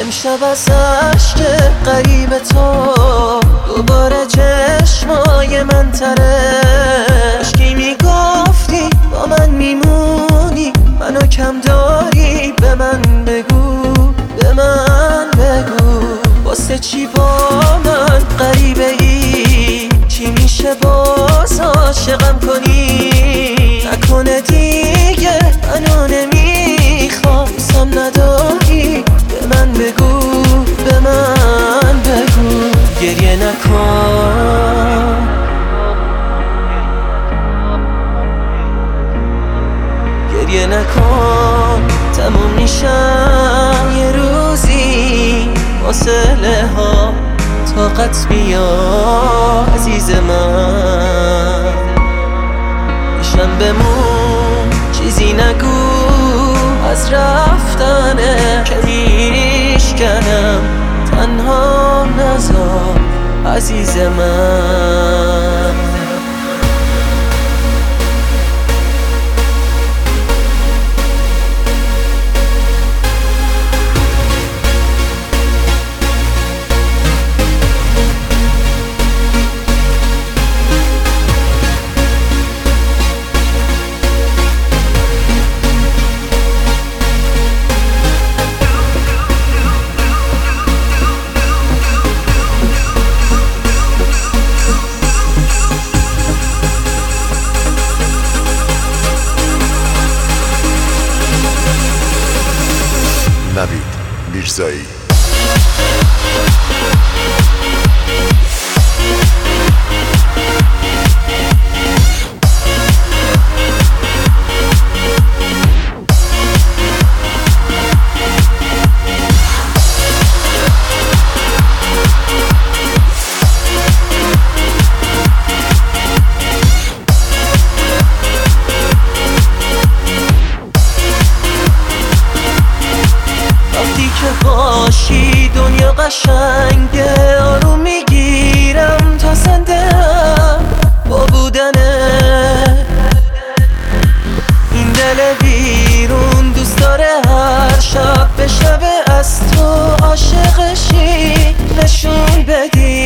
امشب از عشق غریب تو دوباره چشمای من تره. عشقی میگفتی با من میمونی، منو کم داری، به من بگو، به من بگو. واسه چی با من غریبه ای؟ چی میشه باز عاشقم کنی؟ نکنه دیگه منو نمیخوام، سم نداری، به من بگو، به من بگو. گریه نکن، گریه نکن، تموم میشم یه روزی، فاصله ها طاقت بیا عزیز من. میشم بمون، چیزی نگو از رفتنه که میشکنم، تنها نذار عزیز من. نوید میرزایی. باشی دنیا قشنگه، آروم میگیرم تا زنده‌ام با بودنه. این دل بیرون دوست داره هر شب بشنوه از تو عاشقشی، نشون بدی